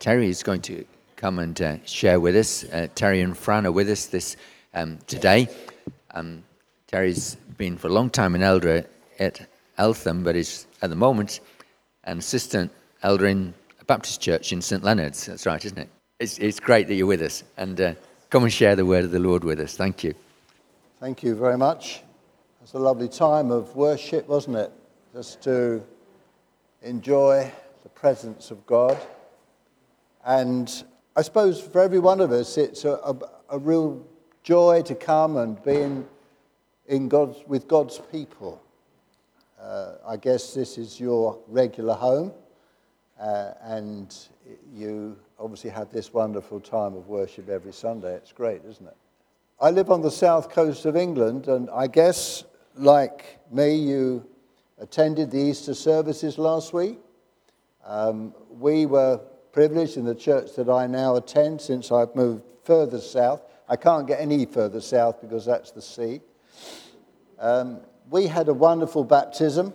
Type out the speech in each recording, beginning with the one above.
Terry is going to come and share with us. Terry and Fran are with us today. Terry's been for a long time an elder at Eltham, but is at the moment an assistant elder in a Baptist church in St Leonard's. That's right, isn't it? It's great that you're with us, and come and share the word of the Lord with us. Thank you. Thank you very much. It was a lovely time of worship, wasn't it? Just to enjoy the presence of God. And I suppose for every one of us, it's a real joy to come and be with God's people. I guess this is your regular home, and you obviously have this wonderful time of worship every Sunday. It's great, isn't it? I live on the south coast of England, and I guess, like me, you attended the Easter services last week. We were privileged in the church that I now attend since I've moved further south. I can't get any further south because that's the sea. We had a wonderful baptism.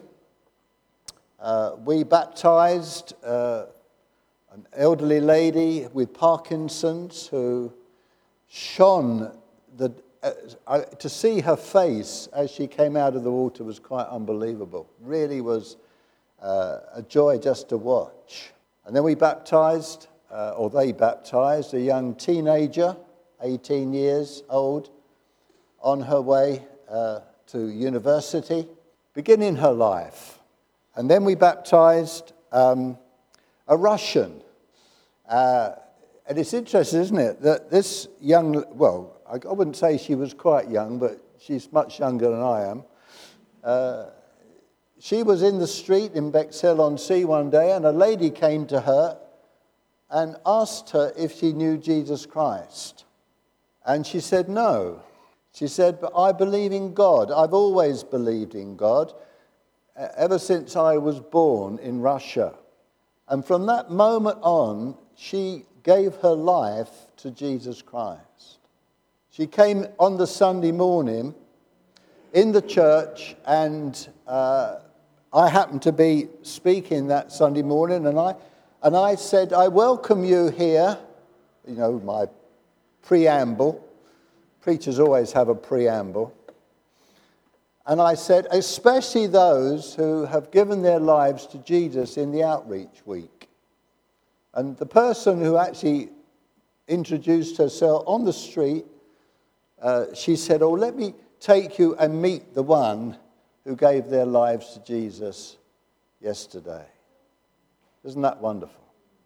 We baptized an elderly lady with Parkinson's who shone. To see her face as she came out of the water was quite unbelievable. Really was a joy just to watch. And then we baptized, or they baptized, a young teenager, 18 years old, on her way to university, beginning her life. And then we baptized a Russian. And it's interesting, isn't it, that this young, well, I wouldn't say she was quite young, but she's much younger than I am. She was in the street in Bexhill-on-Sea one day, and a lady came to her and asked her if she knew Jesus Christ. And she said no. She said, but I believe in God. I've always believed in God, ever since I was born in Russia. And from that moment on, she gave her life to Jesus Christ. She came on the Sunday morning in the church, and I happened to be speaking that Sunday morning, and I said, I welcome you here. You know, my preamble. Preachers always have a preamble. And I said, especially those who have given their lives to Jesus in the outreach week. And the person who actually introduced herself on the street, she said, oh, let me take you and meet the one who gave their lives to Jesus yesterday. Isn't that wonderful?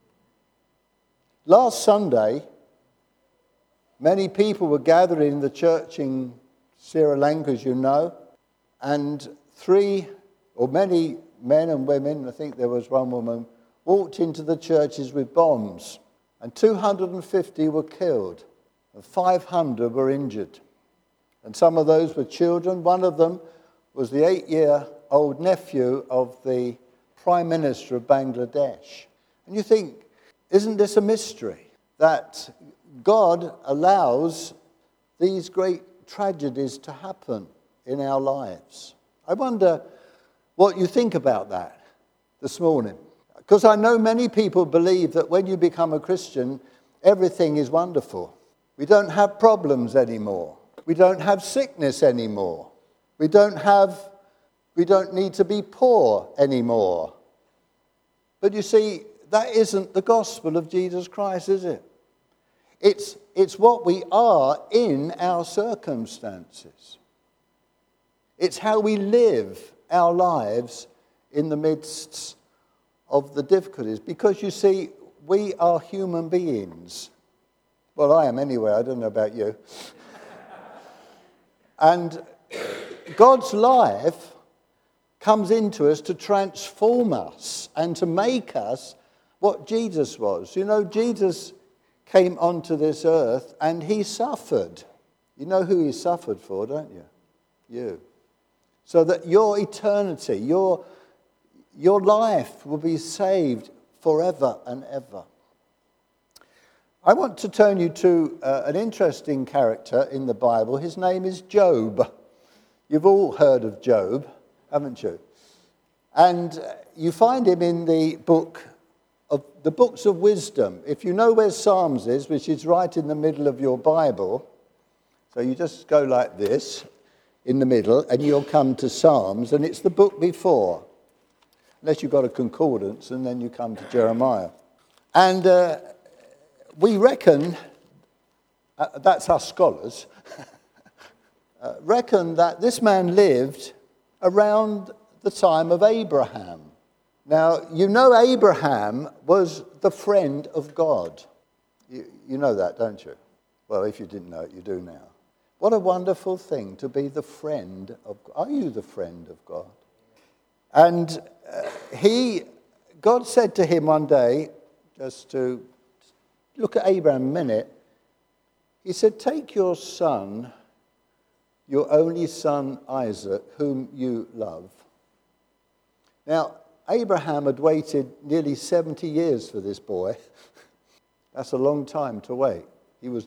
Last Sunday, many people were gathered in the church in Sri Lanka, as you know, and many men and women, I think there was one woman, walked into the churches with bombs, and 250 were killed, and 500 were injured. And some of those were children. One of them was the 8-year-old nephew of the Prime Minister of Bangladesh. And you think, isn't this a mystery? That God allows these great tragedies to happen in our lives. I wonder what you think about that this morning. Because I know many people believe that when you become a Christian, everything is wonderful. We don't have problems anymore. We don't have sickness anymore. We don't need to be poor anymore. But you see, that isn't the gospel of Jesus Christ, is it? It's what we are in our circumstances. It's how we live our lives in the midst of the difficulties. Because you see, we are human beings. Well, I am anyway, I don't know about you. And God's life comes into us to transform us and to make us what Jesus was. You know, Jesus came onto this earth and he suffered. You know who he suffered for, don't you? You. So that your eternity, your life will be saved forever and ever. I want to turn you to an interesting character in the Bible. His name is Job. You've all heard of Job, haven't you? And you find him in the book of the books of wisdom. If you know where Psalms is, which is right in the middle of your Bible, so you just go like this in the middle, and you'll come to Psalms, and it's the book before, unless you've got a concordance, and then you come to Jeremiah. And we reckon, that's us scholars, reckon that this man lived around the time of Abraham. Now, you know Abraham was the friend of God. You know that, don't you? Well, if you didn't know it, you do now. What a wonderful thing to be the friend of God. Are you the friend of God? And God said to him one day, just to look at Abraham a minute, he said, take your son, your only son Isaac, whom you love. Now, Abraham had waited nearly 70 years for this boy. That's a long time to wait. He was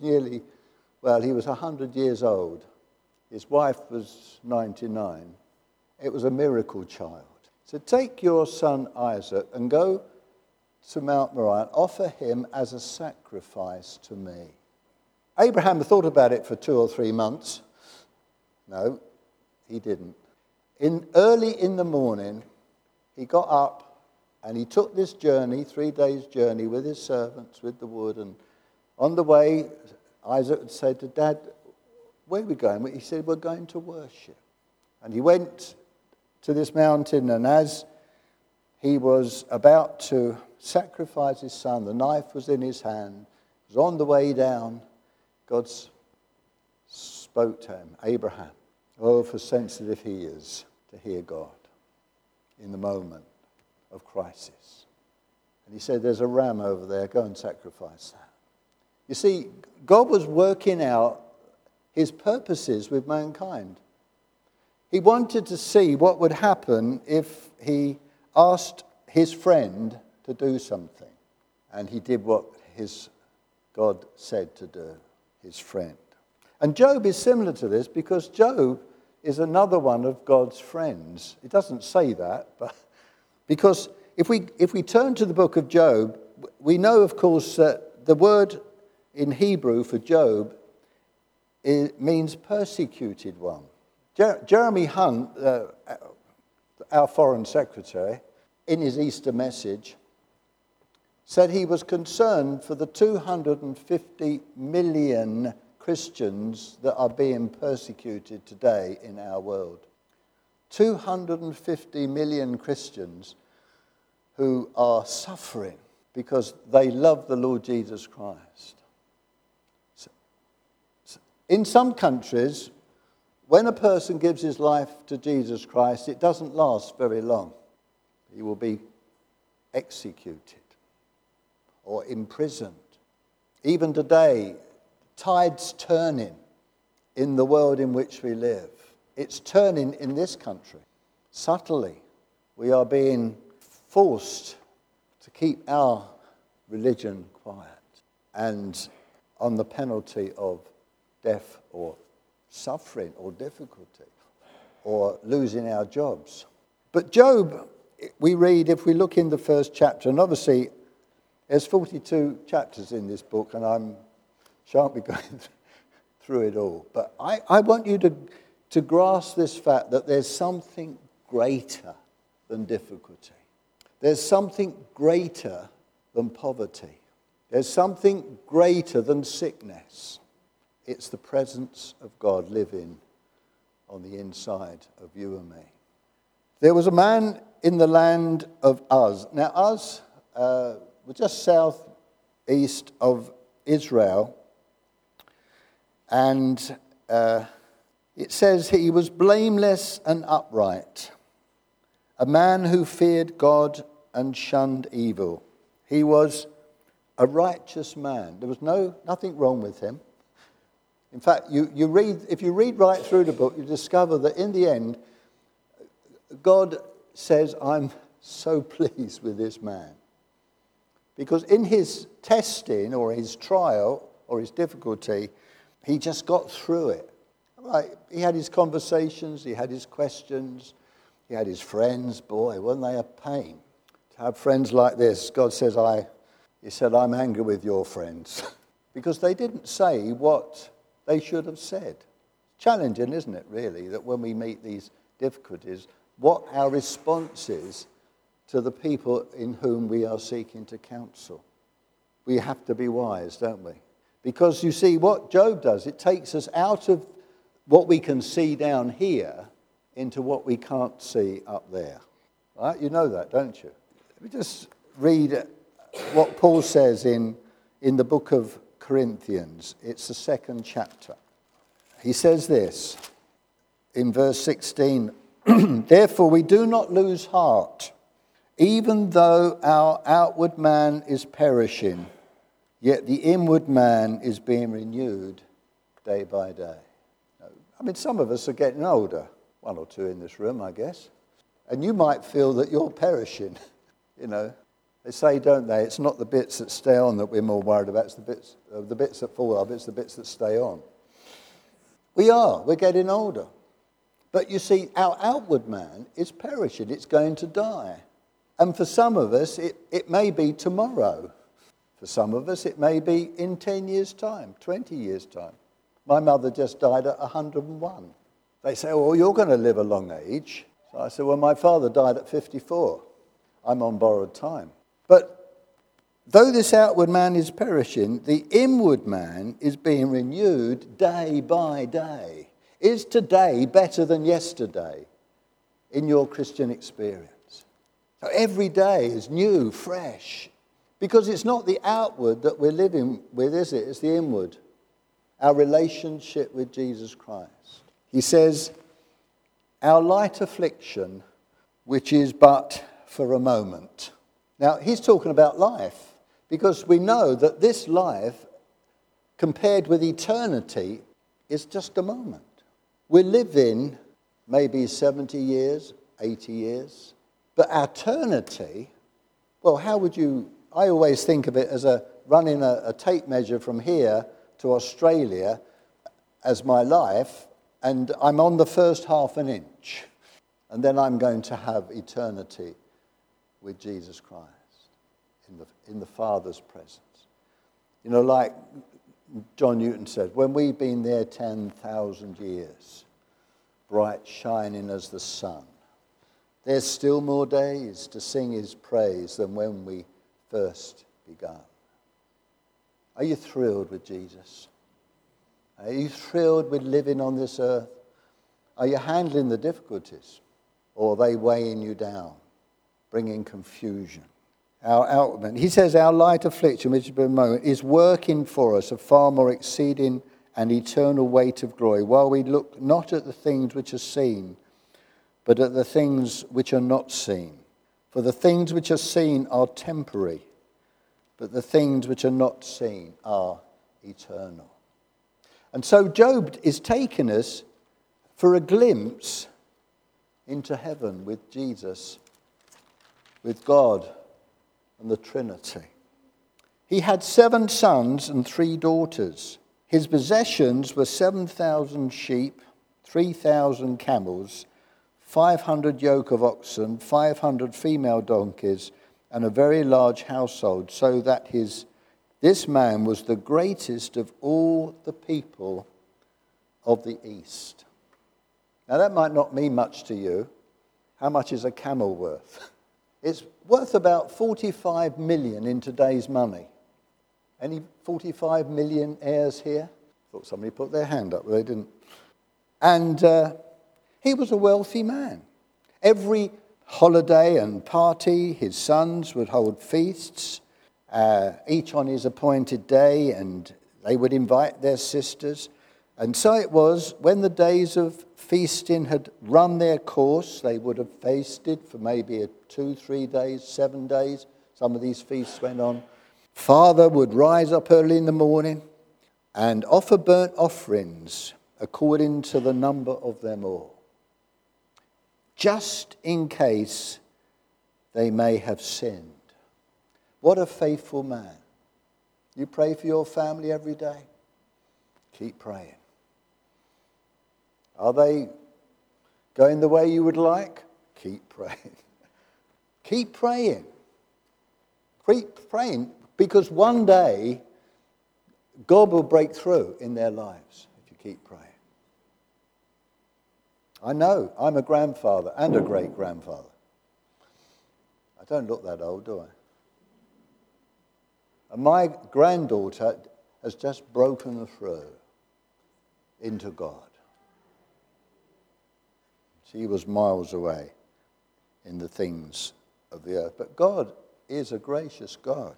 100 years old. His wife was 99. It was a miracle child. So take your son Isaac and go to Mount Moriah and offer him as a sacrifice to me. Abraham thought about it for 2 or 3 months. No, he didn't. Early in the morning, he got up and he took this journey, 3 days' journey with his servants, with the wood. And on the way, Isaac had said to Dad, where are we going? He said, we're going to worship. And he went to this mountain, and as he was about to sacrifice his son, the knife was in his hand. He was on the way down. God spoke to him, Abraham. Oh, for sensitive he is to hear God in the moment of crisis. And he said, there's a ram over there, go and sacrifice that. You see, God was working out his purposes with mankind. He wanted to see what would happen if he asked his friend to do something. And he did what his God said to do, his friend. And Job is similar to this because Job is another one of God's friends. It doesn't say that, but because if we turn to the book of Job, we know, of course, that the word in Hebrew for Job means persecuted one. Jeremy Hunt, our foreign secretary, in his Easter message, said he was concerned for the 250 million Christians that are being persecuted today in our world. 250 million Christians who are suffering because they love the Lord Jesus Christ. In some countries, when a person gives his life to Jesus Christ, it doesn't last very long. He will be executed or imprisoned. Even today, tide's turning in the world in which we live. It's turning in this country. Subtly, we are being forced to keep our religion quiet and on the penalty of death or suffering or difficulty or losing our jobs. But Job, we read, if we look in the first chapter, and obviously there's 42 chapters in this book, and I shan't be going through it all. But I want you to grasp this fact that there's something greater than difficulty. There's something greater than poverty. There's something greater than sickness. It's the presence of God living on the inside of you and me. There was a man in the land of Uz. Now, Uz was just southeast of Israel. And it says he was blameless and upright, a man who feared God and shunned evil. He was a righteous man. There was nothing wrong with him. In fact, if you read right through the book, you discover that in the end, God says, I'm so pleased with this man. Because in his testing or his trial or his difficulty, he just got through it. Right? He had his conversations, he had his questions, he had his friends. Boy, weren't they a pain to have friends like this? God says, I He said, I'm angry with your friends. Because they didn't say what they should have said. Challenging, isn't it, really, that when we meet these difficulties, what our response is to the people in whom we are seeking to counsel. We have to be wise, don't we? Because you see, what Job does, it takes us out of what we can see down here into what we can't see up there. Right? You know that, don't you? Let me just read what Paul says in the book of Corinthians. It's the 2nd chapter. He says this in verse 16, Therefore we do not lose heart, even though our outward man is perishing, yet the inward man is being renewed day by day. I mean, some of us are getting older, one or two in this room, I guess, and you might feel that you're perishing, you know. They say, don't they, it's not the bits that stay on that we're more worried about, it's the bits that fall off, it's the bits that stay on. We're getting older. But you see, our outward man is perishing, it's going to die. And for some of us, it may be tomorrow. For some of us, it may be in 10 years' time, 20 years' time. My mother just died at 101. They say, well, you're going to live a long age. So I said, well, my father died at 54. I'm on borrowed time. But though this outward man is perishing, the inward man is being renewed day by day. Is today better than yesterday in your Christian experience? So every day is new, fresh. Because it's not the outward that we're living with, is it? It's the inward. Our relationship with Jesus Christ. He says, our light affliction, which is but for a moment. Now, he's talking about life, because we know that this life, compared with eternity, is just a moment. We live in maybe 70 years, 80 years, but eternity, well, how would you... I always think of it as running a tape measure from here to Australia as my life, and I'm on the first half an inch, and then I'm going to have eternity with Jesus Christ in the Father's presence. You know, like John Newton said, when we've been there 10,000 years, bright shining as the sun, there's still more days to sing his praise than when we first begun. Are you thrilled with Jesus? Are you thrilled with living on this earth? Are you handling the difficulties? Or are they weighing you down, bringing confusion? Our outward, he says, our light affliction, which is but a moment, is working for us a far more exceeding and eternal weight of glory, while we look not at the things which are seen, but at the things which are not seen. For the things which are seen are temporary, but the things which are not seen are eternal. And so Job is taking us for a glimpse into heaven with Jesus, with God and the Trinity. He had 7 sons and 3 daughters. His possessions were 7,000 sheep, 3,000 camels, 500 yoke of oxen, 500 female donkeys, and a very large household, so that this man was the greatest of all the people of the East. Now that might not mean much to you. How much is a camel worth? It's worth about 45 million in today's money. Any 45 million heirs here? Thought somebody put their hand up, but they didn't. And he was a wealthy man. Every holiday and party, his sons would hold feasts, each on his appointed day, and they would invite their sisters. And so it was, when the days of feasting had run their course, they would have feasted for maybe 2, 3 days, 7 days. Some of these feasts went on. Father would rise up early in the morning and offer burnt offerings according to the number of them all, just in case they may have sinned. What a faithful man. You pray for your family every day? Keep praying. Are they going the way you would like? Keep praying. Keep praying. Keep praying. Because one day, God will break through in their lives if you keep praying. I know, I'm a grandfather and a great-grandfather. I don't look that old, do I? And my granddaughter has just broken through into God. She was miles away in the things of the earth. But God is a gracious God.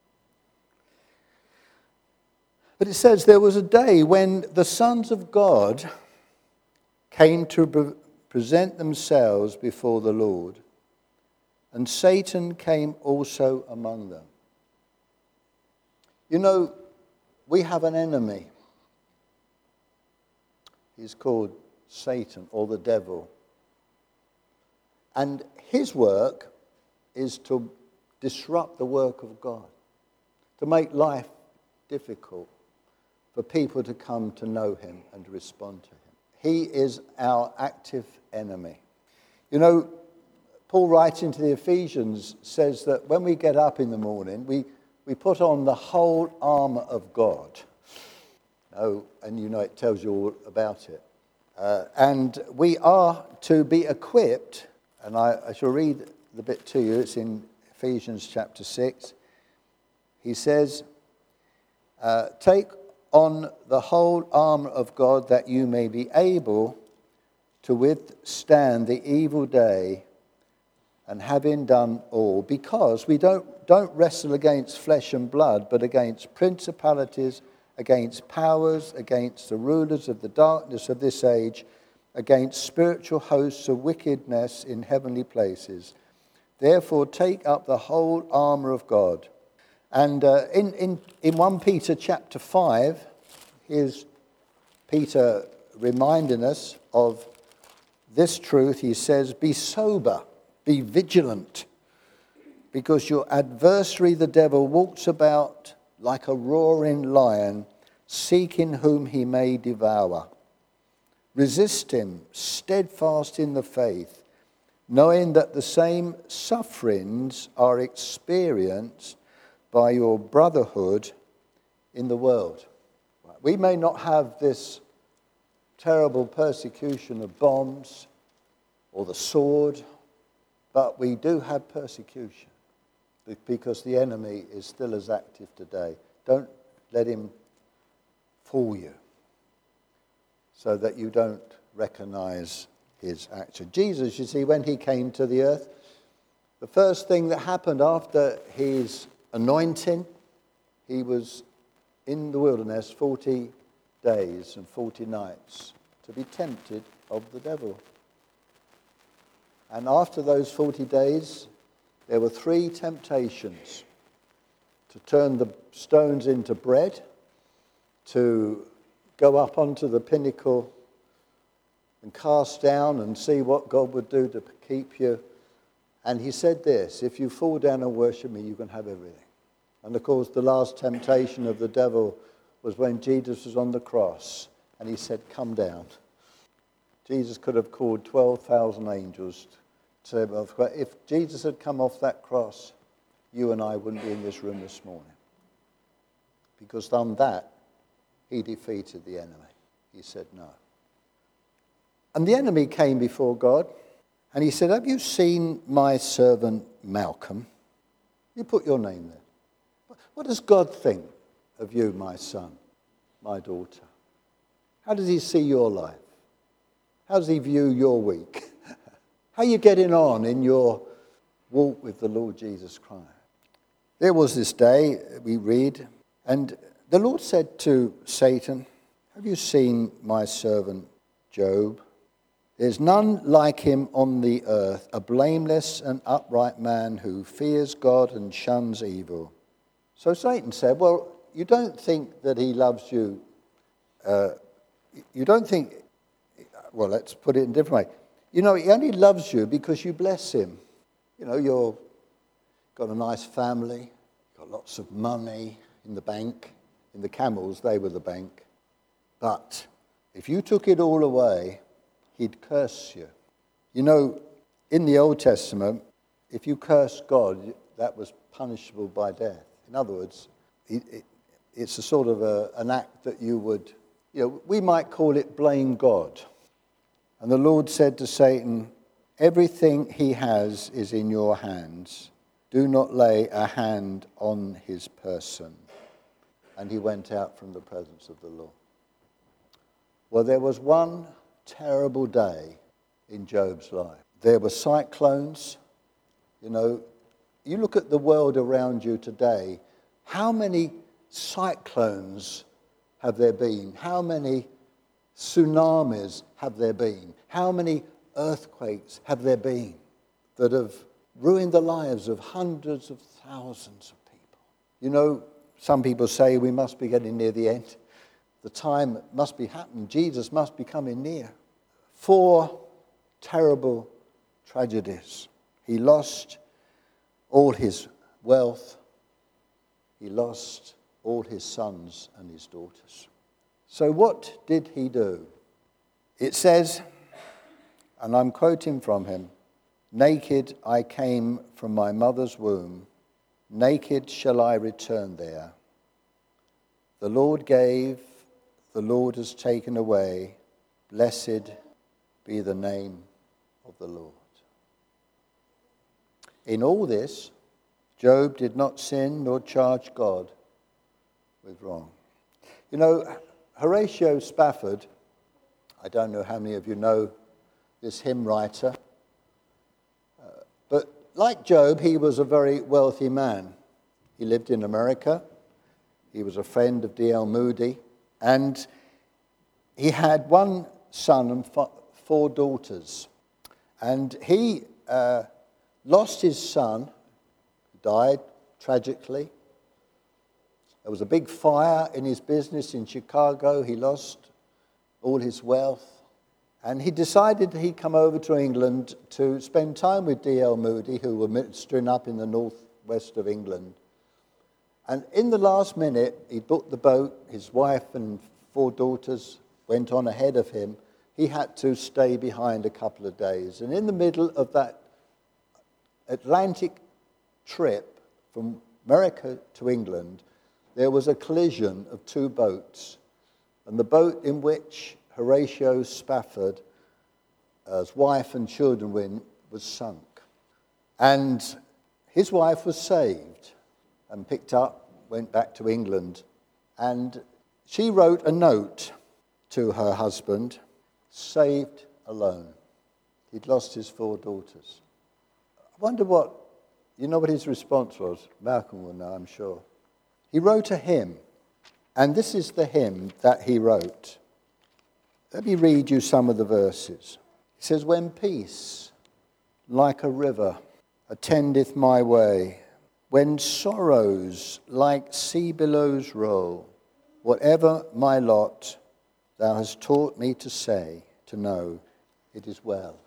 But it says there was a day when the sons of God came to present themselves before the Lord, and Satan came also among them. You know, we have an enemy. He's called Satan or the devil. And his work is to disrupt the work of God, to make life difficult for people to come to know him and to respond to him. He is our active enemy. You know, Paul writing to the Ephesians says that when we get up in the morning, we put on the whole armour of God. Oh, and you know it tells you all about it. And we are to be equipped, and I shall read the bit to you. It's in Ephesians chapter 6. He says, take on the whole armour of God that you may be able to withstand the evil day, and having done all, because we don't wrestle against flesh and blood, but against principalities, against powers, against the rulers of the darkness of this age, against spiritual hosts of wickedness in heavenly places. Therefore, take up the whole armour of God. And in 1 Peter chapter 5, here's Peter reminding us of this truth. He says, be sober, be vigilant, because your adversary, the devil, walks about like a roaring lion, seeking whom he may devour. Resist him, steadfast in the faith, knowing that the same sufferings are experienced by your brotherhood in the world. We may not have this terrible persecution of bombs or the sword, but we do have persecution because the enemy is still as active today. Don't let him fool you so that you don't recognize his action. Jesus, you see, when he came to the earth, the first thing that happened after his anointing, he was in the wilderness 40 days and 40 nights to be tempted of the devil. And after those 40 days, there were 3 temptations: to turn the stones into bread, to go up onto the pinnacle and cast down and see what God would do to keep you. And he said this, if you fall down and worship me, you can have everything. And of course, the last temptation of the devil was when Jesus was on the cross and he said, come down. Jesus could have called 12,000 angels to say, well, if Jesus had come off that cross, you and I wouldn't be in this room this morning. Because on that, he defeated the enemy. He said no. And the enemy came before God and he said, have you seen my servant Malcolm? You put your name there. What does God think of you, my son, my daughter? How does he see your life? How does he view your week? How are you getting on in your walk with the Lord Jesus Christ? There was this day, we read, and the Lord said to Satan, have you seen my servant Job? There's none like him on the earth, a blameless and upright man who fears God and shuns evil. So Satan said, well, you don't think that he loves you. You don't think, well, let's put it in a different way. You know, he only loves you because you bless him. You know, you've got a nice family, got lots of money in the bank. In the camels, they were the bank. But if you took it all away, he'd curse you. You know, in the Old Testament, if you cursed God, that was punishable by death. In other words, it's a sort of an act that you would, we might call it blame God. And the Lord said to Satan, everything he has is in your hands. Do not lay a hand on his person. And he went out from the presence of the Lord. Well, there was one terrible day in Job's life. There were cyclones. You look at the world around you today, how many cyclones have there been? How many tsunamis have there been? How many earthquakes have there been that have ruined the lives of hundreds of thousands of people? Some people say we must be getting near the end. The time must be happening. Jesus must be coming near. 4 terrible tragedies. He lost all his wealth. He lost all his sons and his daughters. So what did he do? It says, and I'm quoting from him, naked I came from my mother's womb, naked shall I return there. The Lord gave, the Lord has taken away, blessed be the name of the Lord. In all this, Job did not sin nor charge God with wrong. Horatio Spafford, I don't know how many of you know this hymn writer, but like Job, he was a very wealthy man. He lived in America. He was a friend of D.L. Moody, and he had 1 son and 4 daughters. And he lost his son, died tragically. There was a big fire in his business in Chicago. He lost all his wealth. And he decided he'd come over to England to spend time with D.L. Moody, who were ministering up in the northwest of England. And in the last minute, he booked the boat. His wife and 4 daughters went on ahead of him. He had to stay behind a couple of days. And in the middle of that Atlantic trip from America to England, there was a collision of 2 boats. And the boat in which Horatio Spafford, his wife and children were in, was sunk. And his wife was saved and picked up, went back to England. And she wrote a note to her husband, saved alone. He'd lost his 4 daughters. I wonder what his response was? Malcolm will know, I'm sure. He wrote a hymn, and this is the hymn that he wrote. Let me read you some of the verses. He says, when peace, like a river, attendeth my way, when sorrows like sea billows roll, whatever my lot, thou hast taught me to say, to know, it is well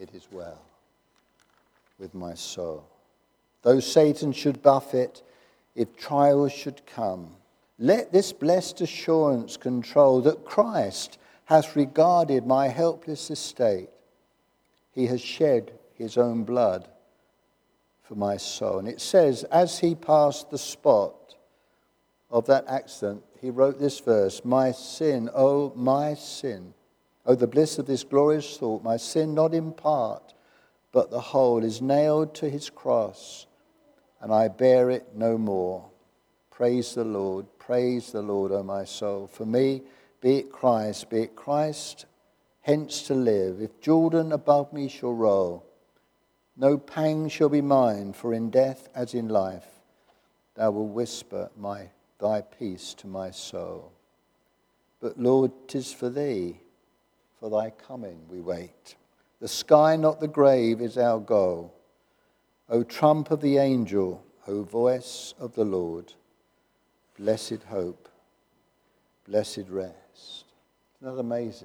with my soul. Though Satan should buffet, if trials should come, let this blessed assurance control that Christ hath regarded my helpless estate. He has shed his own blood for my soul. And it says, as he passed the spot of that accident, he wrote this verse, my sin, oh the bliss of this glorious thought, my sin not in part, but the whole is nailed to his cross, and I bear it no more. Praise the Lord, O my soul. For me, be it Christ, hence to live. If Jordan above me shall roll, no pang shall be mine, for in death as in life, thou wilt whisper thy peace to my soul. But Lord, 'tis for thee, for thy coming we wait. The sky, not the grave, is our goal. O trump of the angel, O voice of the Lord, blessed hope, blessed rest. Isn't that amazing?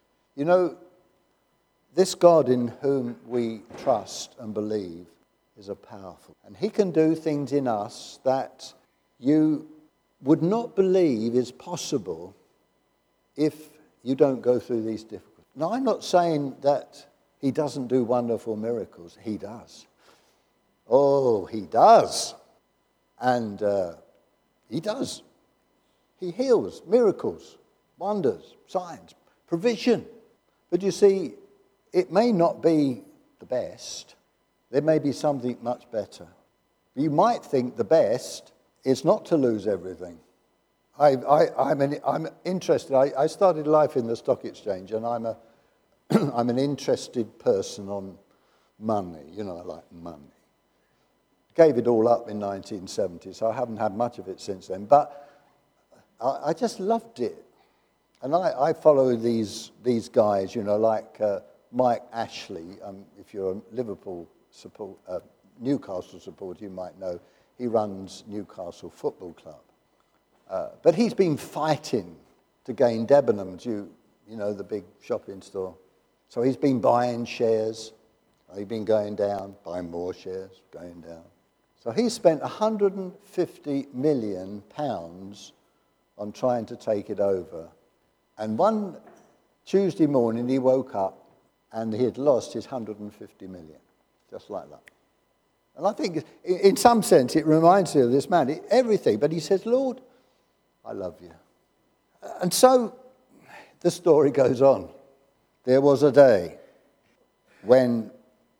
This God in whom we trust and believe is a powerful. And he can do things in us that you would not believe is possible if you don't go through these difficulties. Now, I'm not saying that he doesn't do wonderful miracles. He does. Oh, he does. And He does. He heals, miracles, wonders, signs, provision. But you see, it may not be the best. There may be something much better. You might think the best is not to lose everything. I'm interested. I started life in the stock exchange, and I'm an interested person on money. You know, I like money. Gave it all up in 1970, so I haven't had much of it since then. But I just loved it. And I follow these guys, you know, like Mike Ashley. If you're a Newcastle supporter, you might know. He runs Newcastle Football Club. But he's been fighting to gain Debenhams, you know, the big shopping store. So he's been buying shares. He's been going down, buying more shares, going down. So he spent £150 million on trying to take it over. And one Tuesday morning he woke up and he had lost his 150 million, just like that. And I think in some sense it reminds me of this man, everything. But he says, Lord, I love you. And so the story goes on. There was a day when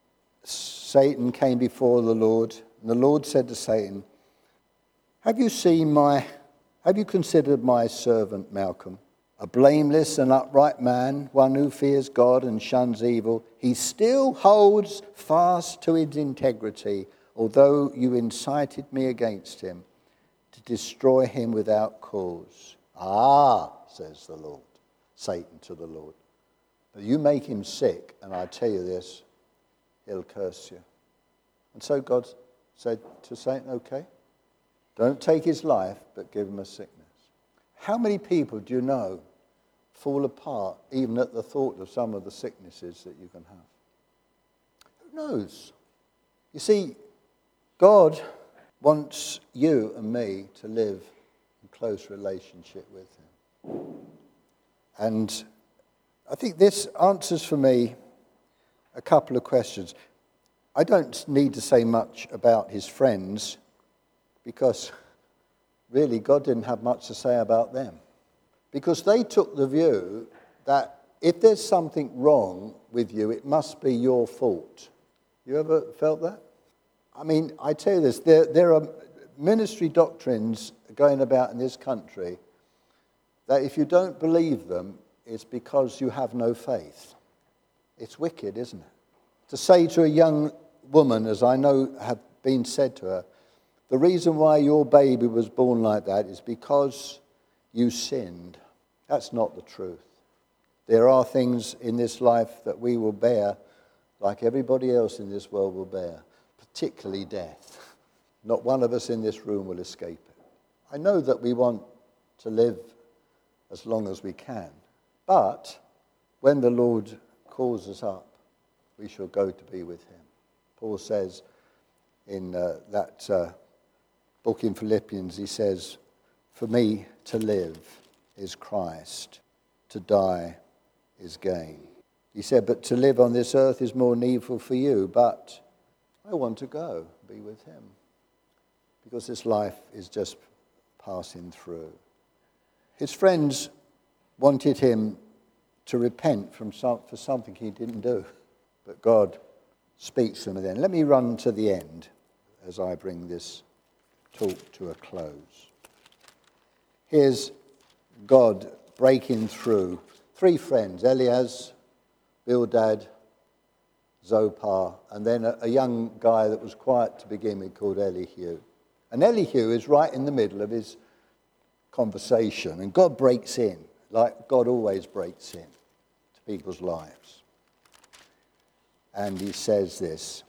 Satan came before the Lord, and the Lord said to Satan, have you considered my servant Malcolm, a blameless and upright man, one who fears God and shuns evil? He still holds fast to his integrity, although you incited me against him to destroy him without cause. Ah, says the Lord, Satan to the Lord. But you make him sick, and I tell you this, he'll curse you. And so God said to Satan, okay, don't take his life, but give him a sickness. How many people do you know fall apart even at the thought of some of the sicknesses that you can have? Who knows? You see, God wants you and me to live in close relationship with him. And I think this answers for me a couple of questions. I don't need to say much about his friends because really God didn't have much to say about them. Because they took the view that if there's something wrong with you, it must be your fault. You ever felt that? I mean, I tell you this, there are ministry doctrines going about in this country that if you don't believe them, it's because you have no faith. It's wicked, isn't it? To say to a young woman, as I know have been said to her, the reason why your baby was born like that is because you sinned. That's not the truth. There are things in this life that we will bear like everybody else in this world will bear, particularly death. Not one of us in this room will escape it. I know that we want to live as long as we can, but when the Lord calls us up, we shall go to be with him. Paul says in that book in Philippians, he says, for me to live is Christ, to die is gain. He said, but to live on this earth is more needful for you, but I want to go be with him because this life is just passing through. His friends wanted him to repent for something he didn't do, but God speaks to him then. Let me run to the end as I bring this talk to a close. Here's God breaking through. Three friends, Eliaz, Bildad, Zophar, and then a young guy that was quiet to begin with called Elihu. And Elihu is right in the middle of his conversation, and God breaks in, like God always breaks in to people's lives. And he says this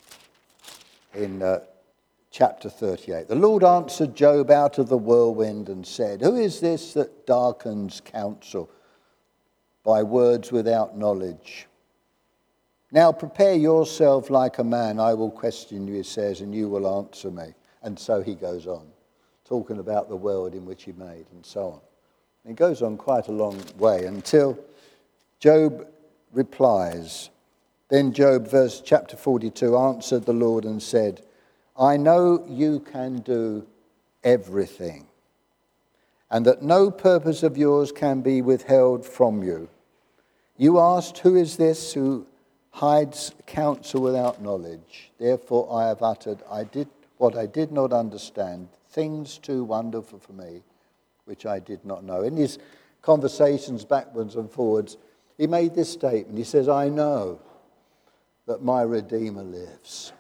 in chapter 38. The Lord answered Job out of the whirlwind and said, who is this that darkens counsel by words without knowledge? Now prepare yourself like a man. I will question you, he says, and you will answer me. And so he goes on, talking about the world in which he made and so on. And it goes on quite a long way until Job replies. Then Job, chapter 42, answered the Lord and said, I know you can do everything, and that no purpose of yours can be withheld from you. You asked, who is this who hides counsel without knowledge? Therefore I have uttered what I did not understand, things too wonderful for me, which I did not know. In his conversations backwards and forwards, he made this statement. He says, I know that my Redeemer lives.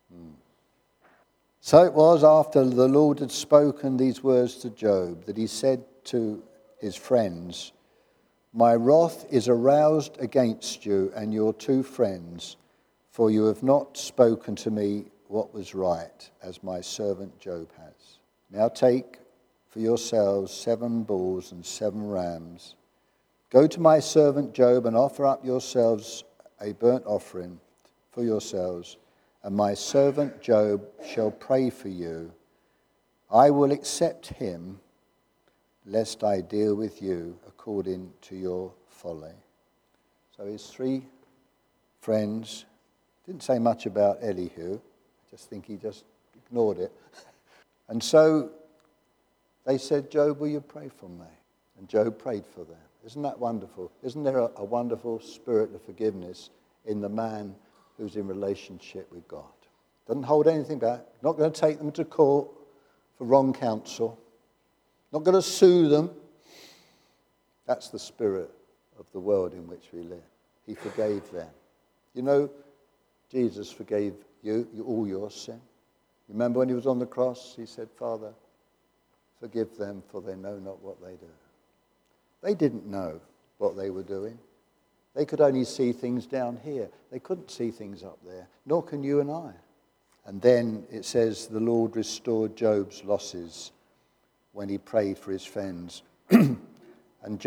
So it was after the Lord had spoken these words to Job that he said to his friends, my wrath is aroused against you and your two friends, for you have not spoken to me what was right, as my servant Job has. Now take for yourselves 7 bulls and 7 rams. Go to my servant Job and offer up yourselves a burnt offering for yourselves, and my servant Job shall pray for you. I will accept him, lest I deal with you according to your folly. So his 3 friends didn't say much about Elihu. I just think he just ignored it. And so they said, Job, will you pray for me? And Job prayed for them. Isn't that wonderful? Isn't there a wonderful spirit of forgiveness in the man who's in relationship with God? Doesn't hold anything back. Not going to take them to court for wrong counsel. Not going to sue them. That's the spirit of the world in which we live. He forgave them. You know, Jesus forgave you all your sin. Remember when he was on the cross, he said, Father, forgive them, for they know not what they do. They didn't know what they were doing. They could only see things down here. They couldn't see things up there, nor can you and I. And then it says the Lord restored Job's losses when he prayed for his friends. And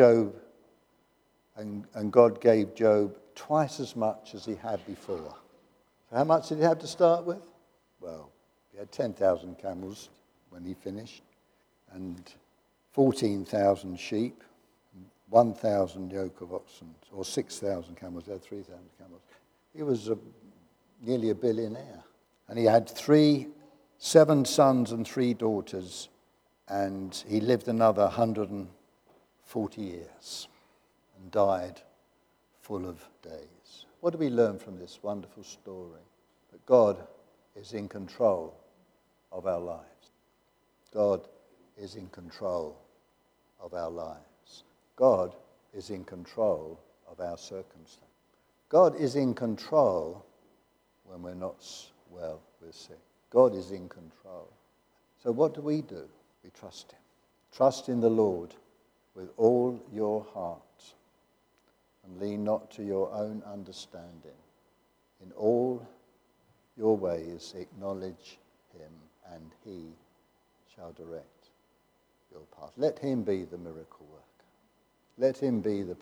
God gave Job twice as much as he had before. So how much did he have to start with? Well, he had 10,000 camels when he finished, and 14,000 sheep, 1,000 yoke of oxen, or 6,000 camels. He had 3,000 camels. He was nearly a billionaire. And he had 7 sons and 3 daughters, and he lived another 140 years and died full of days. What do we learn from this wonderful story? That God is in control of our lives. God is in control of our lives. God is in control of our circumstances. God is in control when we're not well, we're sick. God is in control. So what do? We trust him. Trust in the Lord with all your heart, and lean not to your own understanding. In all your ways acknowledge him, and he shall direct your path. Let him be the miracle worker. Let him be the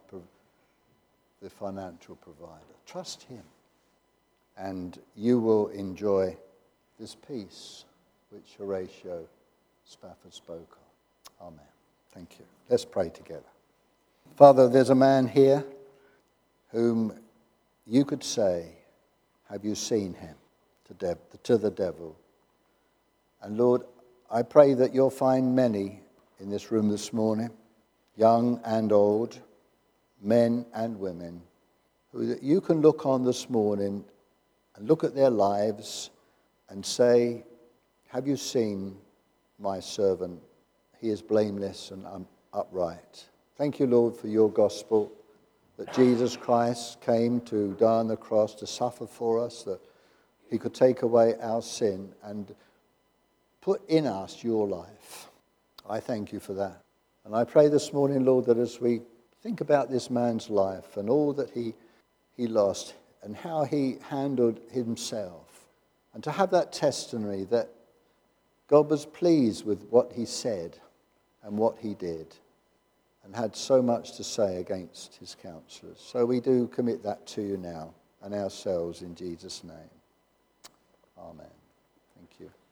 financial provider. Trust him, and you will enjoy this peace which Horatio Spafford spoke of. Amen. Thank you. Let's pray together. Father, there's a man here whom you could say, have you seen him, to the devil? And Lord, I pray that you'll find many in this room this morning, young and old, men and women, who you can look on this morning and look at their lives and say, have you seen my servant? He is blameless and upright. Thank you, Lord, for your gospel, that Jesus Christ came to die on the cross to suffer for us, that he could take away our sin and put in us your life. I thank you for that. And I pray this morning, Lord, that as we think about this man's life and all that he lost and how he handled himself, and to have that testimony that God was pleased with what he said and what he did, and had so much to say against his counselors. So we do commit that to you now and ourselves in Jesus' name. Amen. Thank you.